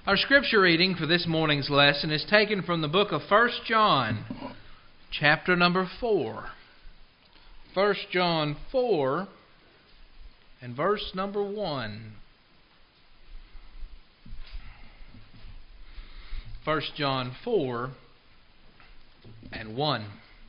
Our scripture reading for this morning's lesson is taken from the book of 1 John, chapter number 4. 1 John 4 and verse number 1. 1 John 4 and 1.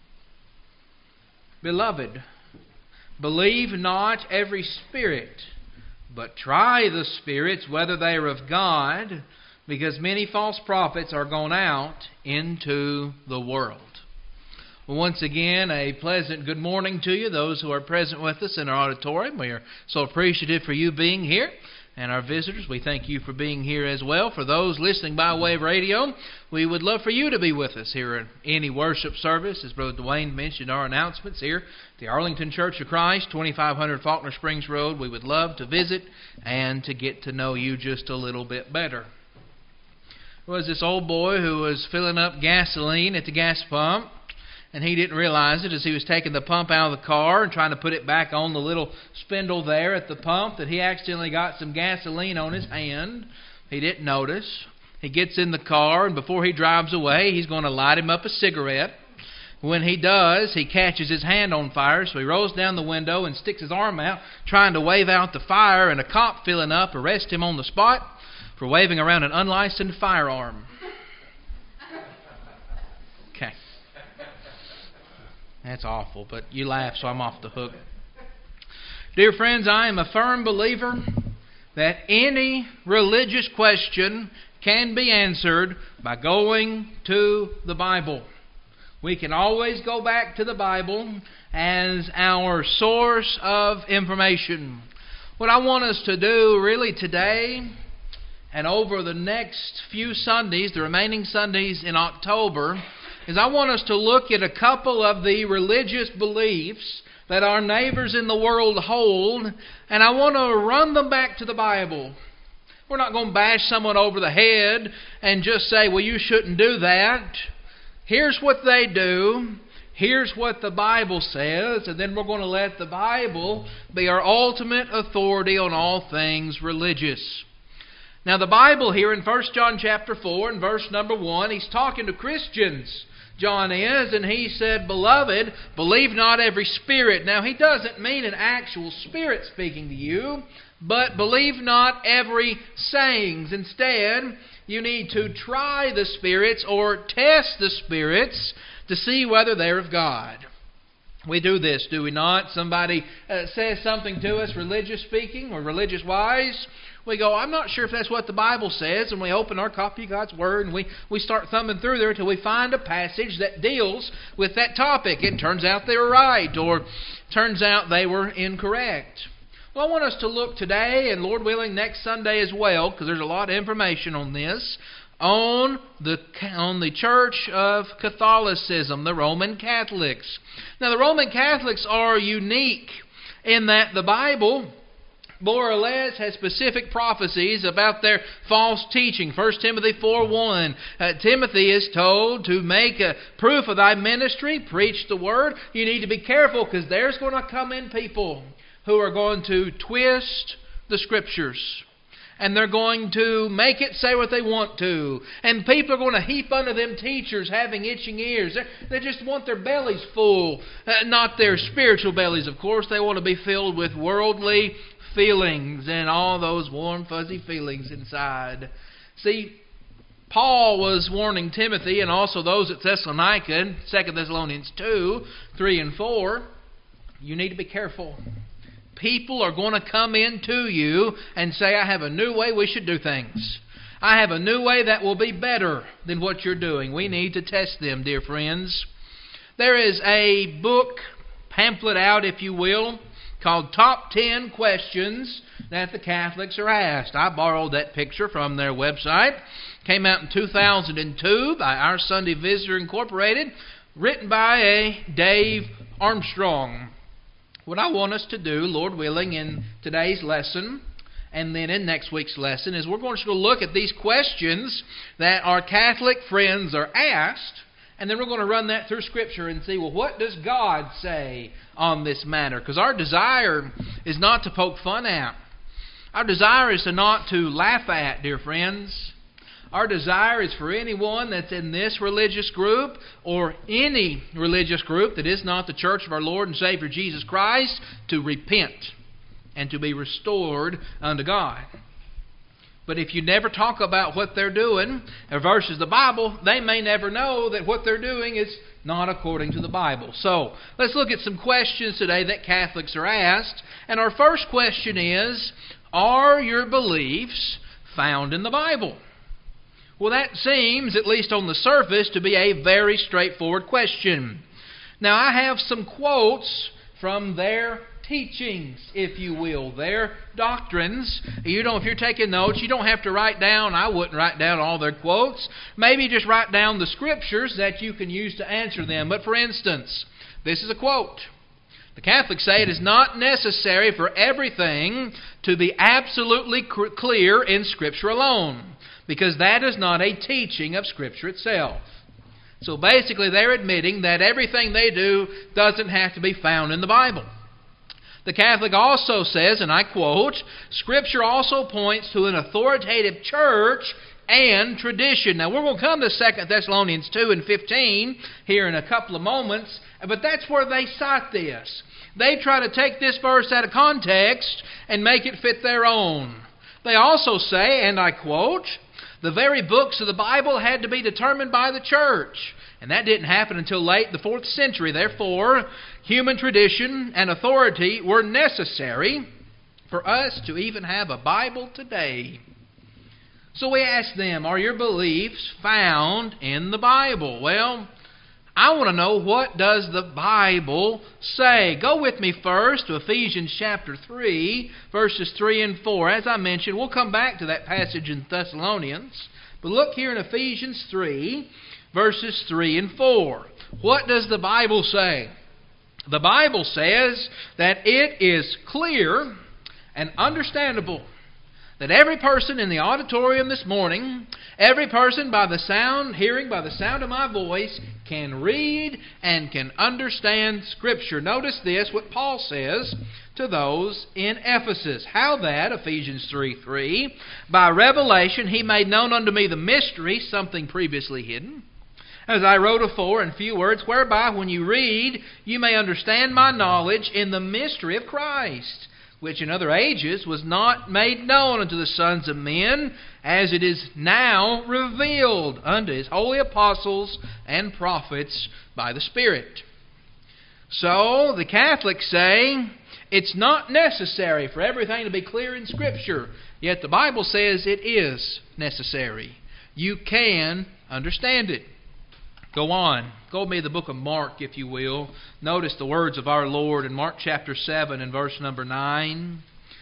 Beloved, believe not every spirit, but try the spirits whether they are of God, because many false prophets are gone out into the world. Once again, a pleasant good morning to you, those who are present with us in our auditorium. We are so appreciative for you being here. And our visitors, we thank you for being here as well. For those listening by way of radio, we would love for you to be with us here at any worship service. As Brother Dwayne mentioned our announcements here, the Arlington Church of Christ, 2500 Faulkner Springs Road. We would love to visit and to get to know you just a little bit better. There was this old boy who was filling up gasoline at the gas pump, and he didn't realize it as he was taking the pump out of the car and trying to put it back on the little spindle there at the pump that he accidentally got some gasoline on his hand. He didn't notice. He gets in the car, and before he drives away, he's going to light him up a cigarette. When he does, he catches his hand on fire, so he rolls down the window and sticks his arm out, trying to wave out the fire, and a cop filling up arrests him on the spot for waving around an unlicensed firearm. Okay. That's awful, but you laugh, so I'm off the hook. Dear friends, I am a firm believer that any religious question can be answered by going to the Bible. We can always go back to the Bible as our source of information. What I want us to do really today and over the next few Sundays, the remaining Sundays in October, is I want us to look at a couple of the religious beliefs that our neighbors in the world hold, and I want to run them back to the Bible. We're not going to bash someone over the head and just say, well, you shouldn't do that. Here's what they do. Here's what the Bible says, and then we're going to let the Bible be our ultimate authority on all things religious. Now, the Bible here in 1 John chapter 4 and verse number 1, he's talking to Christians. John is, and he said, Beloved, believe not every spirit. Now, he doesn't mean an actual spirit speaking to you, but believe not every sayings. Instead, you need to try the spirits or test the spirits to see whether they're of God. We do this, do we not? Somebody says something to us, religious speaking or religious-wise. We go, I'm not sure if that's what the Bible says, and we open our copy of God's Word, and we start thumbing through there until we find a passage that deals with that topic. It turns out they were right, or turns out they were incorrect. Well, I want us to look today, and Lord willing, next Sunday as well, because there's a lot of information on this, on the Church of Catholicism, the Roman Catholics. Now, the Roman Catholics are unique in that the Bible more or less has specific prophecies about their false teaching. 1 Timothy 4:1. Timothy is told to make a proof of thy ministry, preach the word. You need to be careful because there's going to come in people who are going to twist the Scriptures. And they're going to make it say what they want to. And people are going to heap unto them teachers having itching ears. They just want their bellies full. Not their spiritual bellies, of course. They want to be filled with worldly feelings and all those warm, fuzzy feelings inside. See, Paul was warning Timothy and also those at Thessalonica, 2 Thessalonians 2, 3 and 4, you need to be careful. People are going to come into you and say, I have a new way we should do things. I have a new way that will be better than what you're doing. We need to test them, dear friends. There is a book, pamphlet out, if you will, called Top 10 Questions That the Catholics Are Asked. I borrowed that picture from their website. Came out in 2002 by Our Sunday Visitor Incorporated, written by a Dave Armstrong. What I want us to do, Lord willing, in today's lesson and then in next week's lesson is we're going to look at these questions that our Catholic friends are asked. And then we're going to run that through Scripture and see, well, what does God say on this matter? Because our desire is not to poke fun at. Our desire is not to laugh at, dear friends. Our desire is for anyone that's in this religious group or any religious group that is not the church of our Lord and Savior Jesus Christ to repent and to be restored unto God. But if you never talk about what they're doing versus the Bible, they may never know that what they're doing is not according to the Bible. So, let's look at some questions today that Catholics are asked. And our first question is, are your beliefs found in the Bible? Well, that seems, at least on the surface, to be a very straightforward question. Now, I have some quotes from their teachings, if you will, their doctrines. If you're taking notes, you don't have to write down, I wouldn't write down all their quotes. Maybe just write down the scriptures that you can use to answer them. But for instance, this is a quote. The Catholics say it is not necessary for everything to be absolutely clear in Scripture alone, because that is not a teaching of Scripture itself. So basically they're admitting that everything they do doesn't have to be found in the Bible. The Catholic also says, and I quote, Scripture also points to an authoritative church and tradition. Now we're going to come to 2 Thessalonians 2 and 15 here in a couple of moments, but that's where they cite this. They try to take this verse out of context and make it fit their own. They also say, and I quote, the very books of the Bible had to be determined by the church. And that didn't happen until late the 4th century. Therefore, human tradition and authority were necessary for us to even have a Bible today. So we ask them, are your beliefs found in the Bible? Well, I want to know, what does the Bible say? Go with me first to Ephesians chapter 3, verses 3 and 4. As I mentioned, we'll come back to that passage in Thessalonians. But look here in Ephesians 3, verses 3 and 4. What does the Bible say? The Bible says that it is clear and understandable that every person in the auditorium this morning, every person hearing by the sound of my voice, can read and can understand Scripture. Notice this, what Paul says to those in Ephesus. How that, Ephesians 3:3, by revelation he made known unto me the mystery, something previously hidden, as I wrote afore in few words, whereby when you read, you may understand my knowledge in the mystery of Christ, which in other ages was not made known unto the sons of men, as it is now revealed unto His holy apostles and prophets by the Spirit. So, the Catholics say, it's not necessary for everything to be clear in Scripture, yet the Bible says it is necessary. You can understand it. Go on. Go with me to the book of Mark, if you will. Notice the words of our Lord in Mark chapter 7 and verse number 9.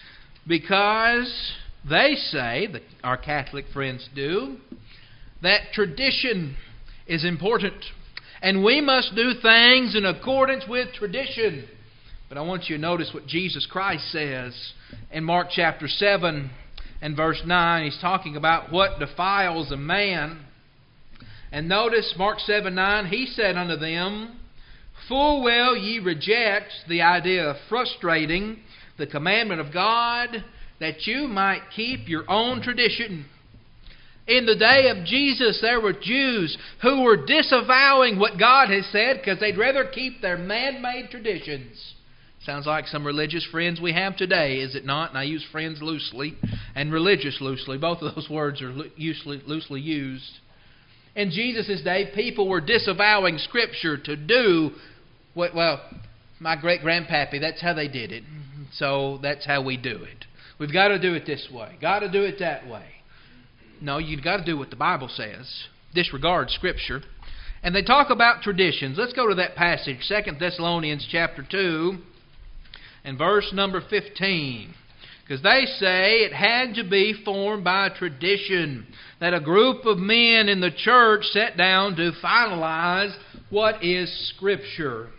Because they say, our Catholic friends do, that tradition is important, and we must do things in accordance with tradition. But I want you to notice what Jesus Christ says in Mark chapter 7 and verse 9. He's talking about what defiles a man. And notice Mark 7:9, He said unto them, full well ye reject the idea of frustrating the commandment of God, that you might keep your own tradition. In the day of Jesus, there were Jews who were disavowing what God has said because they'd rather keep their man-made traditions. Sounds like some religious friends we have today, is it not? And I use friends loosely and religious loosely. Both of those words are loosely used. In Jesus' day, people were disavowing Scripture to do what, my great-grandpappy, that's how they did it. So that's how we do it. We've got to do it this way. Got to do it that way. No, you've got to do what the Bible says. Disregard Scripture. And they talk about traditions. Let's go to that passage, 2 Thessalonians chapter 2 and verse number 15. Because they say it had to be formed by tradition, that a group of men in the church sat down to finalize what is Scripture.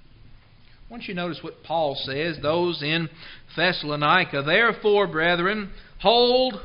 I want you to notice what Paul says, those in Thessalonica. Therefore, brethren, stand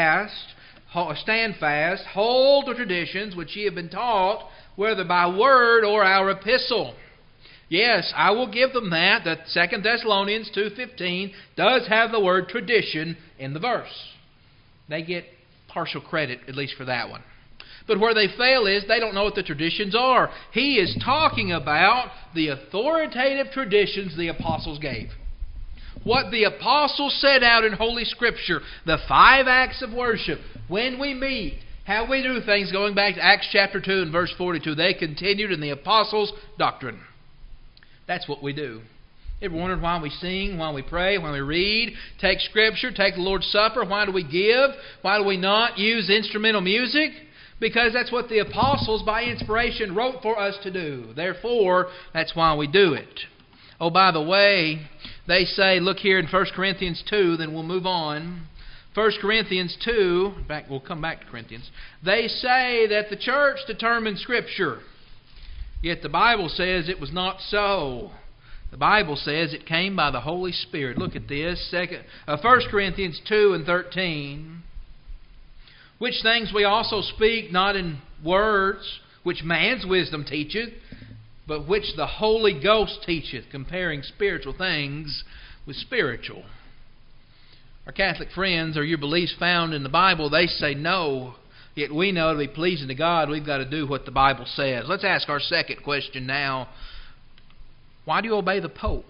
fast, hold the traditions which ye have been taught, whether by word or our epistle. Yes, I will give them that 2 Thessalonians 2:15 does have the word tradition in the verse. They get partial credit, at least for that one. But where they fail is they don't know what the traditions are. He is talking about the authoritative traditions the apostles gave. What the apostles set out in Holy Scripture, the 5 acts of worship, when we meet, how we do things, going back to Acts chapter 2 and verse 42, they continued in the apostles' doctrine. That's what we do. Ever wondered why we sing, why we pray, why we read, take Scripture, take the Lord's Supper? Why do we give? Why do we not use instrumental music? Because that's what the apostles, by inspiration, wrote for us to do. Therefore, that's why we do it. Oh, by the way, they say, look here in 1 Corinthians 2, then we'll move on. 1 Corinthians 2, in fact, we'll come back to Corinthians. They say that the church determined Scripture. Yet the Bible says it was not so. The Bible says it came by the Holy Spirit. Look at this. 1 Corinthians 2 and 13. Which things we also speak, not in words, which man's wisdom teacheth, but which the Holy Ghost teacheth, comparing spiritual things with spiritual. Our Catholic friends, are your beliefs found in the Bible? They say no. Yet we know to be pleasing to God, we've got to do what the Bible says. Let's ask our second question now. Why do you obey the Pope?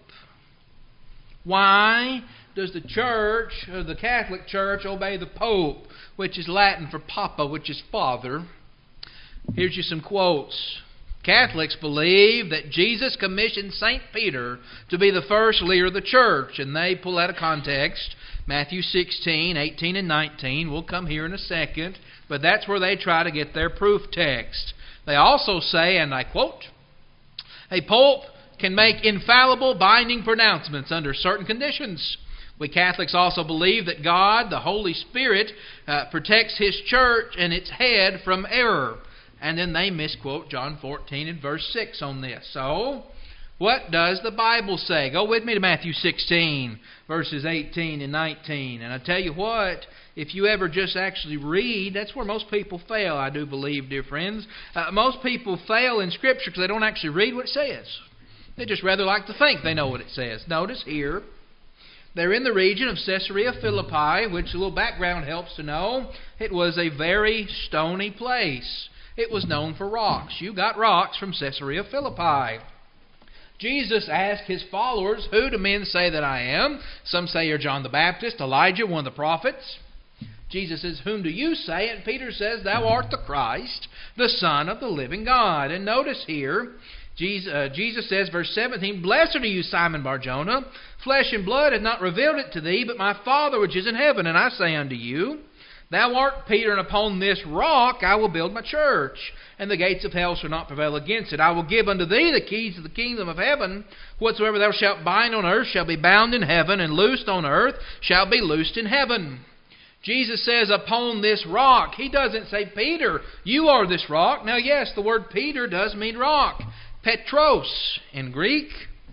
Why does the church, or the Catholic Church, obey the Pope, which is Latin for Papa, which is Father? Here's you some quotes. Catholics believe that Jesus commissioned St. Peter to be the first leader of the church, and they pull out of context Matthew 16, 18, and 19. We'll come here in a second, but that's where they try to get their proof text. They also say, and I quote, a pope can make infallible binding pronouncements under certain conditions. We Catholics also believe that God, the Holy Spirit, protects His church and its head from error. And then they misquote John 14 and verse 6 on this. So, what does the Bible say? Go with me to Matthew 16, verses 18 and 19. And I tell you what, if you ever just actually read, that's where most people fail, I do believe, dear friends. Most people fail in Scripture because they don't actually read what it says. They just rather like to think they know what it says. Notice here, they're in the region of Caesarea Philippi, which a little background helps to know. It was a very stony place. It was known for rocks. You got rocks from Caesarea Philippi. Jesus asked His followers, who do men say that I am? Some say you're John the Baptist, Elijah, one of the prophets. Jesus says, whom do you say? And Peter says, thou art the Christ, the Son of the living God. And notice here, Jesus says, verse 17, blessed are you, Simon Bar-Jonah. Flesh and blood hath not revealed it to thee, but my Father which is in heaven. And I say unto you, thou art Peter, and upon this rock I will build my church, and the gates of hell shall not prevail against it. I will give unto thee the keys of the kingdom of heaven. Whatsoever thou shalt bind on earth shall be bound in heaven, and loosed on earth shall be loosed in heaven. Jesus says, upon this rock. He doesn't say, Peter, you are this rock. Now, yes, the word Peter does mean rock. Petros in Greek.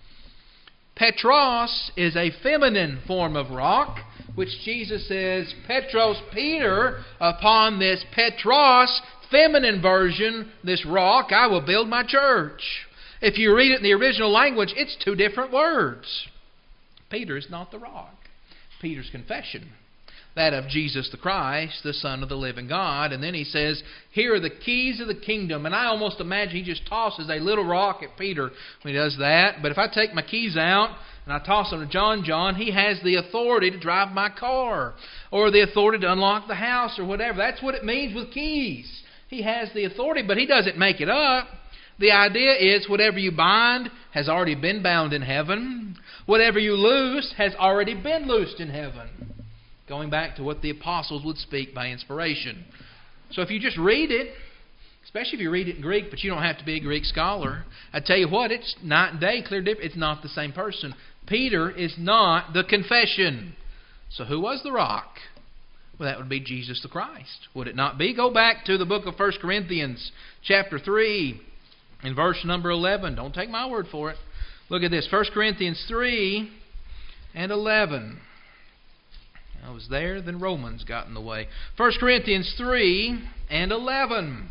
Petros is a feminine form of rock, which Jesus says, Petros, Peter, upon this Petros, feminine version, this rock, I will build my church. If you read it in the original language, it's two different words. Peter is not the rock. Peter's confession, that of Jesus the Christ, the Son of the living God. And then he says, here are the keys of the kingdom. And I almost imagine he just tosses a little rock at Peter when he does that. But if I take my keys out and I toss them to John, he has the authority to drive my car, or the authority to unlock the house, or whatever. That's what it means with keys. He has the authority, but he doesn't make it up. The idea is whatever you bind has already been bound in heaven. Whatever you loose has already been loosed in heaven. Going back to what the apostles would speak by inspiration. So if you just read it, especially if you read it in Greek, but you don't have to be a Greek scholar, I tell you what, it's night and day, clear difference. It's not the same person. Peter is not the confession. So who was the rock? Well, that would be Jesus the Christ. Would it not be? Go back to the book of 1 Corinthians, chapter 3, in verse number 11. Don't take my word for it. Look at this, 1 Corinthians 3 and 11. I was there, then Romans got in the way. 1 Corinthians 3 and 11.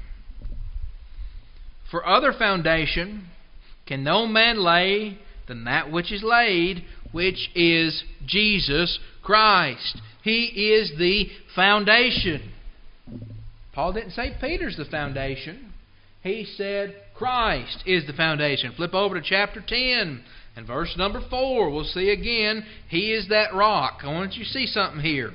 For other foundation can no man lay than that which is laid, which is Jesus Christ. He is the foundation. Paul didn't say Peter's the foundation. He said Christ is the foundation. Flip over to chapter 10 and verse number 4. We'll see again, He is that rock. I want you to see something here.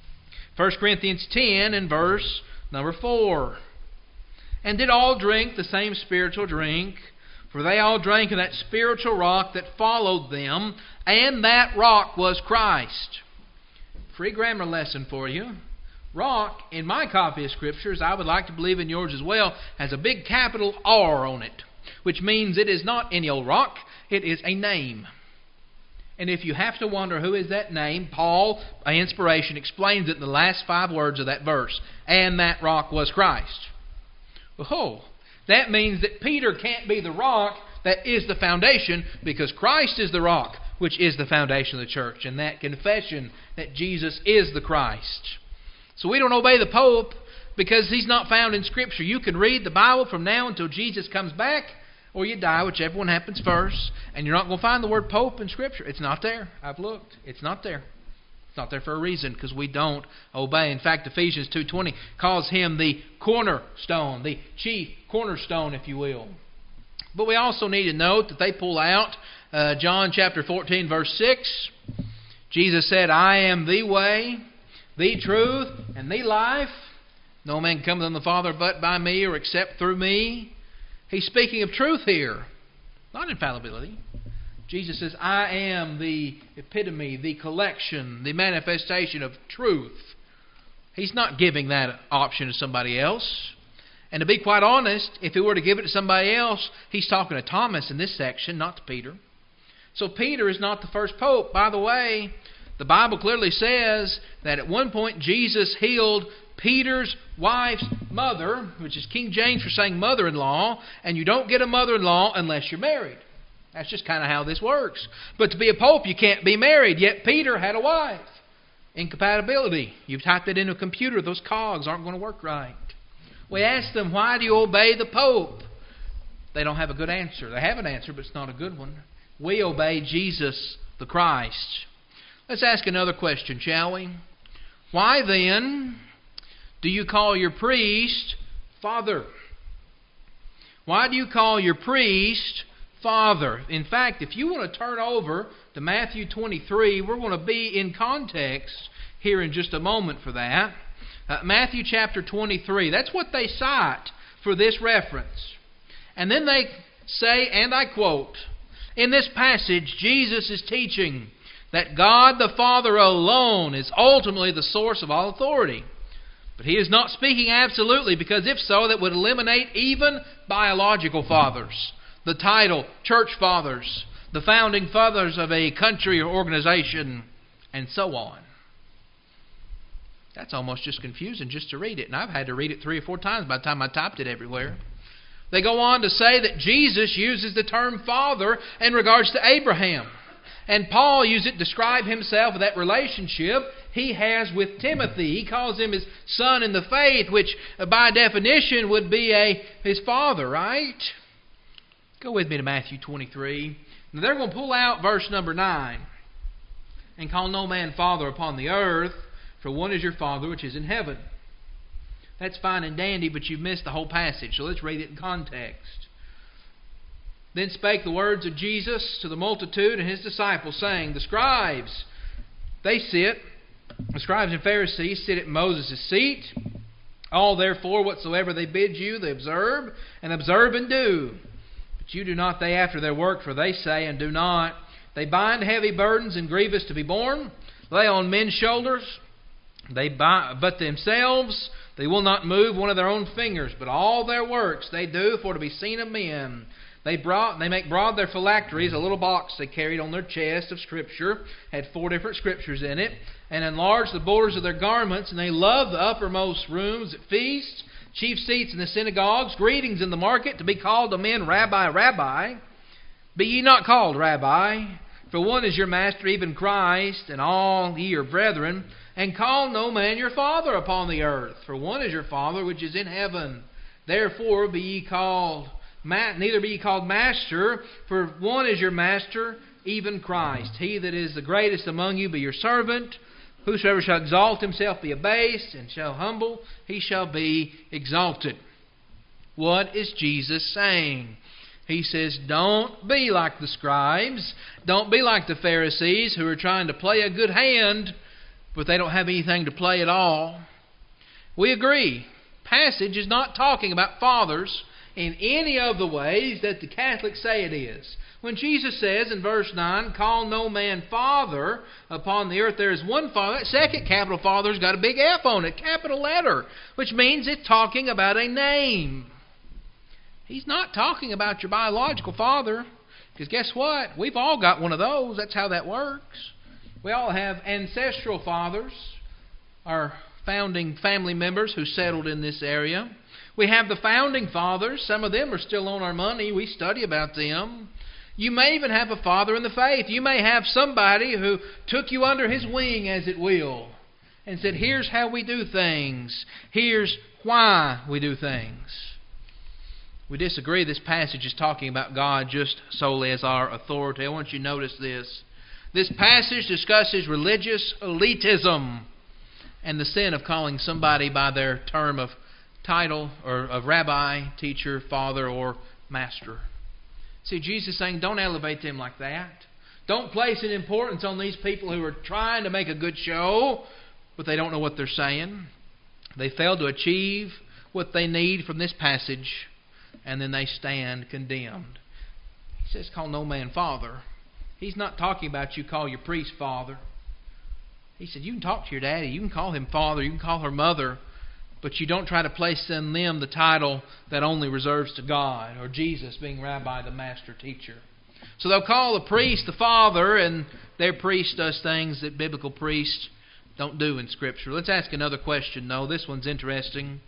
1 Corinthians 10 and verse number 4. And did all drink the same spiritual drink? For they all drank of that spiritual rock that followed them, and that rock was Christ. Free grammar lesson for you. Rock, in my copy of Scriptures, I would like to believe in yours as well, has a big capital R on it, which means it is not any old rock, it is a name. And if you have to wonder who is that name, Paul, by inspiration, explains it in the last 5 words of that verse. And that rock was Christ. Oh, that means that Peter can't be the rock that is the foundation, because Christ is the rock, which is the foundation of the church. And that confession that Jesus is the Christ. So we don't obey the Pope because he's not found in Scripture. You can read the Bible from now until Jesus comes back, or you die, whichever one happens first, and you're not going to find the word Pope in Scripture. It's not there. I've looked. It's not there. It's not there for a reason, because we don't obey. In fact, Ephesians 2:20 calls him the cornerstone, the chief cornerstone, if you will. But we also need to note that they pull out John chapter 14, verse 6. Jesus said, I am the way, the truth, and the life. No man cometh unto the Father but by me, or except through me. He's speaking of truth here, not infallibility. Jesus says, I am the epitome, the collection, the manifestation of truth. He's not giving that option to somebody else. And to be quite honest, if he were to give it to somebody else, he's talking to Thomas in this section, not to Peter. So Peter is not the first pope. By the way, the Bible clearly says that at one point Jesus healed Peter's wife's mother, which is King James for saying mother-in-law, and you don't get a mother-in-law unless you're married. That's just kind of how this works. But to be a pope, you can't be married. Yet Peter had a wife. Incompatibility. You've typed it into a computer. Those cogs aren't going to work right. We asked them, why do you obey the Pope? They don't have a good answer. They have an answer, but it's not a good one. We obey Jesus the Christ. Let's ask another question, shall we? Why then do you call your priest Father? Why do you call your priest Father? In fact, if you want to turn over to Matthew 23, we're going to be in context here in just a moment for that. Matthew chapter 23. That's what they cite for this reference. And then they say, and I quote, in this passage, Jesus is teaching that God the Father alone is ultimately the source of all authority. But He is not speaking absolutely, because if so, that would eliminate even biological fathers, the title church fathers, the founding fathers of a country or organization, and so on. That's almost just confusing just to read it. And I've had to read it 3 or 4 times by the time I typed it everywhere. They go on to say that Jesus uses the term Father in regards to Abraham. And Paul used it to describe himself with that relationship he has with Timothy. He calls him his son in the faith, which by definition would be his father, right? Go with me to Matthew 23. Now they're going to pull out verse number 9. And call no man father upon the earth, for one is your Father which is in heaven. That's fine and dandy, but you've missed the whole passage. So let's read it in context. Then spake the words of Jesus to the multitude and His disciples, saying, the scribes and Pharisees sit at Moses' seat. All therefore whatsoever they bid you, they observe and do. But you do not they after their work, for they say and do not. They bind heavy burdens and grievous to be borne, lay on men's shoulders. But themselves they will not move one of their own fingers, but all their works they do for to be seen of men. They make broad their phylacteries, a little box they carried on their chest of Scripture, had 4 different Scriptures in it, and enlarge the borders of their garments, and they love the uppermost rooms at feasts, chief seats in the synagogues, greetings in the market, to be called of men, Rabbi, Rabbi. Be ye not called Rabbi, for one is your master, even Christ, and all ye are brethren. And call no man your father upon the earth, for one is your Father which is in heaven. Therefore be ye called, neither be ye called master, for one is your master, even Christ. He that is the greatest among you be your servant. Whosoever shall exalt himself be abased, and shall humble, he shall be exalted. What is Jesus saying? He says, don't be like the scribes. Don't be like the Pharisees who are trying to play a good hand, but they don't have anything to play at all. We agree. Passage is not talking about fathers in any of the ways that the Catholics say it is. When Jesus says in verse 9, call no man father upon the earth, there is one Father. That second capital Father's got a big F on it, capital letter, which means it's talking about a name. He's not talking about your biological father, because guess what? We've all got one of those. That's how that works. We all have ancestral fathers, our founding family members who settled in this area. We have the founding fathers. Some of them are still on our money. We study about them. You may even have a father in the faith. You may have somebody who took you under his wing, as it will, and said, here's how we do things. Here's why we do things. We disagree. This passage is talking about God just solely as our authority. I want you to notice this. This passage discusses religious elitism and the sin of calling somebody by their term of title or of rabbi, teacher, father, or master. See, Jesus is saying, don't elevate them like that. Don't place an importance on these people who are trying to make a good show, but they don't know what they're saying. They fail to achieve what they need from this passage, and then they stand condemned. He says, call no man father. He's not talking about you call your priest father. He said, you can talk to your daddy. You can call him father. You can call her mother. But you don't try to place in them the title that only reserves to God, or Jesus being rabbi, the master teacher. So they'll call the priest the father, and their priest does things that biblical priests don't do in Scripture. Let's ask another question, though. This one's interesting.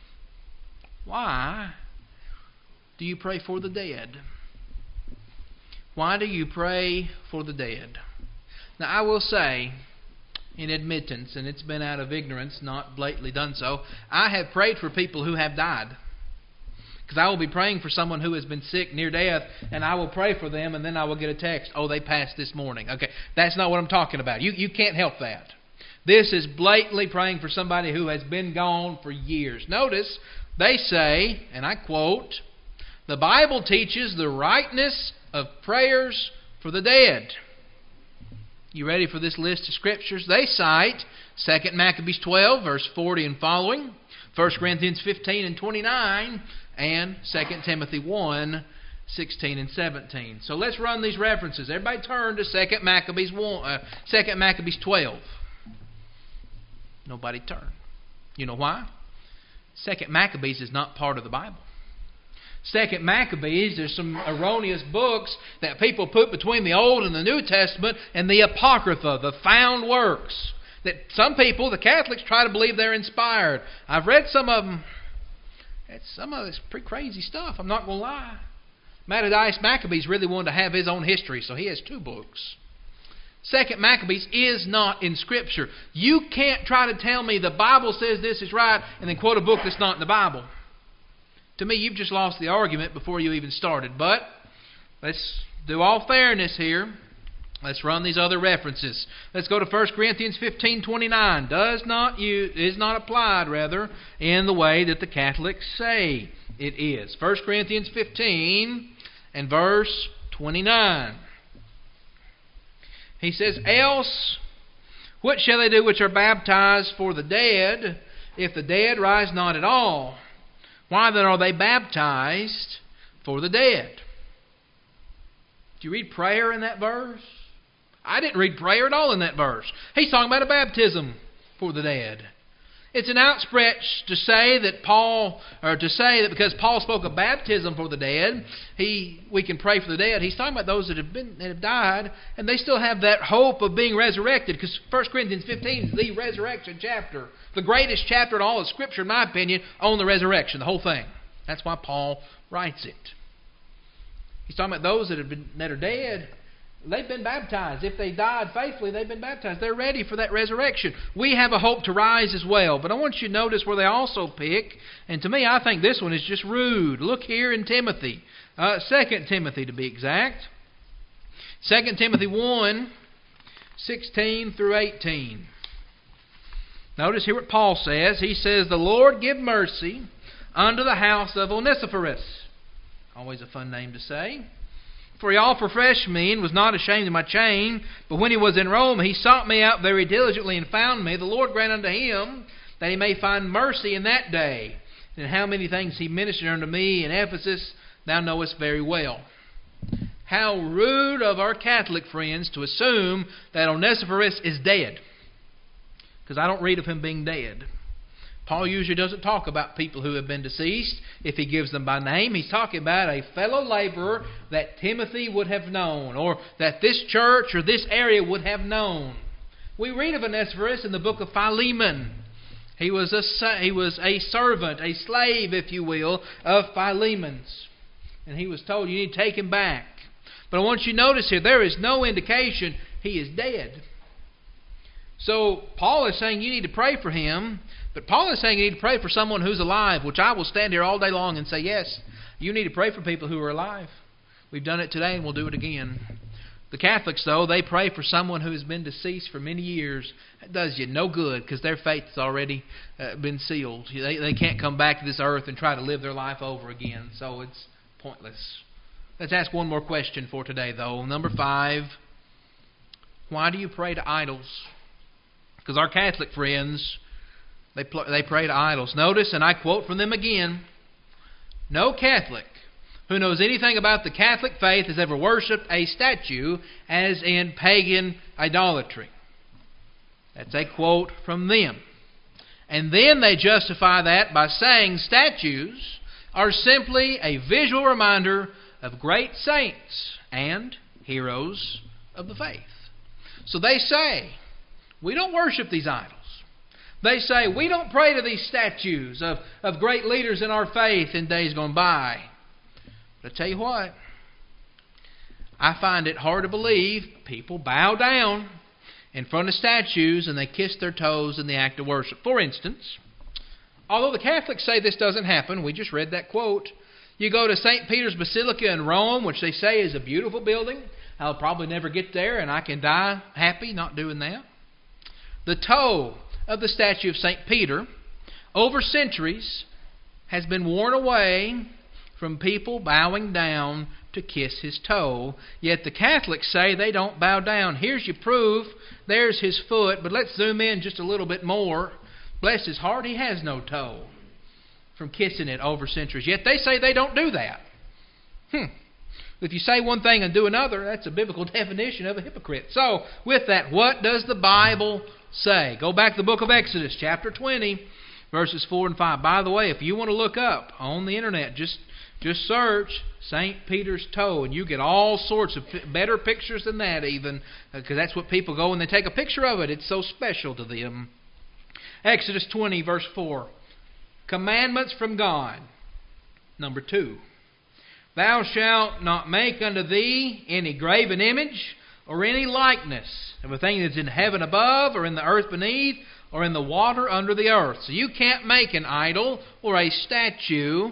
Why do you pray for the dead? Why do you pray for the dead? Now, I will say, in admittance, and it's been out of ignorance, not blatantly done so, I have prayed for people who have died. Because I will be praying for someone who has been sick near death, and I will pray for them, and then I will get a text, oh, they passed this morning. Okay, that's not what I'm talking about. You can't help that. This is blatantly praying for somebody who has been gone for years. Notice, they say, and I quote, the Bible teaches the rightness of prayers for the dead. You ready for this list of scriptures? They cite 2 Maccabees 12, verse 40 and following, 1 Corinthians 15 and 29, and 2 Timothy 1, 16 and 17. So let's run these references. Everybody turn to 2 Maccabees 12. Nobody turn. You know why? 2 Maccabees is not part of the Bible. 2 Maccabees, there's some erroneous books that people put between the Old and the New Testament, and the Apocrypha, the found works, that some people, the Catholics, try to believe they're inspired. I've read some of them. Some of it's pretty crazy stuff, I'm not going to lie. Mattathias Maccabees really wanted to have his own history, so he has 2 books. 2 Maccabees is not in Scripture. You can't try to tell me the Bible says this is right and then quote a book that's not in the Bible. To me, you've just lost the argument before you even started. But let's do all fairness here. Let's run these other references. Let's go to 1 Corinthians 15:29. Is not applied, rather, in the way that the Catholics say it is. 1 Corinthians 15 and verse 29. He says, else, what shall they do which are baptized for the dead, if the dead rise not at all? Why then are they baptized for the dead? Did you read prayer in that verse? I didn't read prayer at all in that verse. He's talking about a baptism for the dead. It's an outstretch to say that because Paul spoke of baptism for the dead, we can pray for the dead. He's talking about those that have died, and they still have that hope of being resurrected. Because 1 Corinthians 15 is the resurrection chapter, the greatest chapter in all of Scripture, in my opinion, on the resurrection, the whole thing. That's why Paul writes it. He's talking about those that are dead. They've been baptized. If they died faithfully, they've been baptized. They're ready for that resurrection. We have a hope to rise as well. But I want you to notice where they also pick. And to me, I think this one is just rude. Look here in Timothy. 2 Timothy to be exact. 2 Timothy 1, 16 through 18. Notice here what Paul says. He says, "The Lord give mercy unto the house of Onesiphorus." Always a fun name to say. "For he all refreshed me, and was not ashamed of my chain. But when he was in Rome, he sought me out very diligently, and found me. The Lord grant unto him that he may find mercy in that day. And how many things he ministered unto me in Ephesus, thou knowest very well." How rude of our Catholic friends to assume that Onesiphorus is dead. Because I don't read of him being dead. Paul usually doesn't talk about people who have been deceased if he gives them by name. He's talking about a fellow laborer that Timothy would have known, or that this church or this area would have known. We read of Onesiphorus in the book of Philemon. He was a servant, a slave, if you will, of Philemon's. And he was told, you need to take him back. But I want you to notice here, there is no indication he is dead. So Paul is saying you need to pray for him, but Paul is saying you need to pray for someone who's alive, which I will stand here all day long and say, yes, you need to pray for people who are alive. We've done it today and we'll do it again. The Catholics, though, they pray for someone who has been deceased for many years. That does you no good because their faith has already been sealed. They can't come back to this earth and try to live their life over again, so it's pointless. Let's ask one more question for today, though. Number 5, why do you pray to idols? Because our Catholic friends, they pray to idols. Notice, and I quote from them again, "No Catholic who knows anything about the Catholic faith has ever worshipped a statue as in pagan idolatry." That's a quote from them. And then they justify that by saying statues are simply a visual reminder of great saints and heroes of the faith. So they say, we don't worship these idols. They say, we don't pray to these statues of great leaders in our faith in days gone by. But I tell you what, I find it hard to believe people bow down in front of statues and they kiss their toes in the act of worship. For instance, although the Catholics say this doesn't happen, we just read that quote. You go to St. Peter's Basilica in Rome, which they say is a beautiful building. I'll probably never get there, and I can die happy not doing that. The toe of the statue of St. Peter, over centuries, has been worn away from people bowing down to kiss his toe. Yet the Catholics say they don't bow down. Here's your proof. There's his foot, but let's zoom in just a little bit more. Bless his heart, he has no toe from kissing it over centuries. Yet they say they don't do that. If you say one thing and do another, that's a biblical definition of a hypocrite. So, with that, what does the Bible say? Go back to the book of Exodus, chapter 20, verses 4 and 5. By the way, if you want to look up on the internet, just search St. Peter's toe, and you get all sorts of better pictures than that even, because that's what people go and they take a picture of it. It's so special to them. Exodus 20, verse 4. Commandments from God. Number 2. Thou shalt not make unto thee any graven image or any likeness of a thing that's in heaven above or in the earth beneath or in the water under the earth. So you can't make an idol or a statue.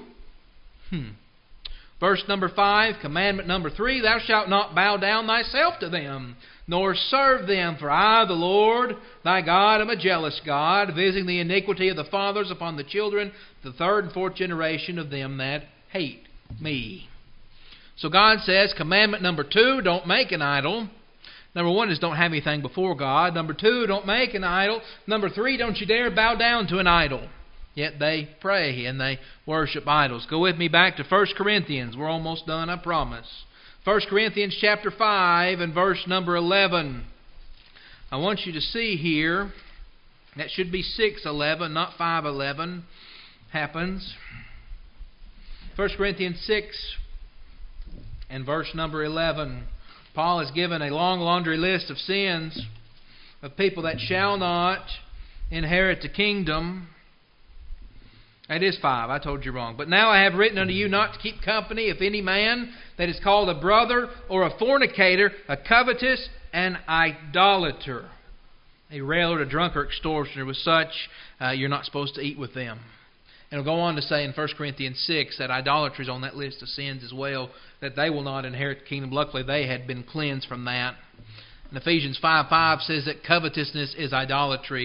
Verse number 5, commandment number 3, thou shalt not bow down thyself to them, nor serve them, for I, the Lord thy God, am a jealous God, visiting the iniquity of the fathers upon the children, the 3rd and 4th generation of them that hate me. So God says, commandment number 2, don't make an idol. Number 1 is don't have anything before God. Number 2, don't make an idol. Number 3, don't you dare bow down to an idol. Yet they pray and they worship idols. Go with me back to 1 Corinthians. We're almost done, I promise. 1 Corinthians chapter 5 and verse number 11. I want you to see here, that should be 6:11, not 5:11. Happens. 1 Corinthians 6 and verse number 11. Paul has given a long laundry list of sins of people that shall not inherit the kingdom. It is 5. I told you wrong. But now I have written unto you not to keep company if any man that is called a brother or a fornicator, a covetous, an idolater, a railer, a drunkard, extortioner. With such, you're not supposed to eat with them. And it'll go on to say in 1 Corinthians 6 that idolatry is on that list of sins as well, that they will not inherit the kingdom. Luckily, they had been cleansed from that. And Ephesians 5:5 says that covetousness is idolatry.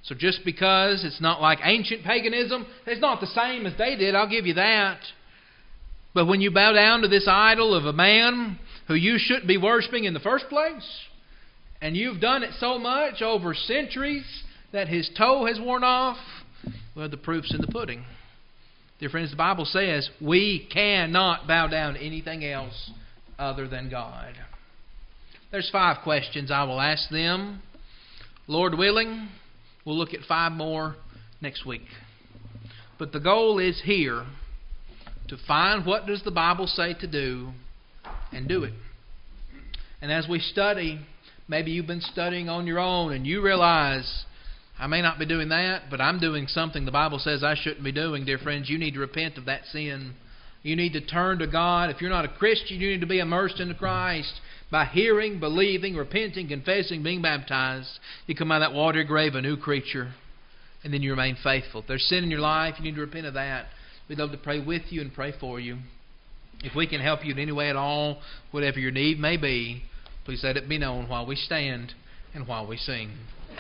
So just because it's not like ancient paganism, it's not the same as they did, I'll give you that. But when you bow down to this idol of a man who you shouldn't be worshiping in the first place, and you've done it so much over centuries that his toe has worn off, well, the proof's in the pudding. Dear friends, the Bible says we cannot bow down to anything else other than God. There's 5 questions I will ask them. Lord willing, we'll look at 5 more next week. But the goal is here to find what does the Bible say to do and do it. And as we study, maybe you've been studying on your own and you realize, I may not be doing that, but I'm doing something the Bible says I shouldn't be doing. Dear friends, you need to repent of that sin. You need to turn to God. If you're not a Christian, you need to be immersed into Christ by hearing, believing, repenting, confessing, being baptized. You come out of that watery grave a new creature, and then you remain faithful. If there's sin in your life, you need to repent of that. We'd love to pray with you and pray for you. If we can help you in any way at all, whatever your need may be, please let it be known while we stand and while we sing.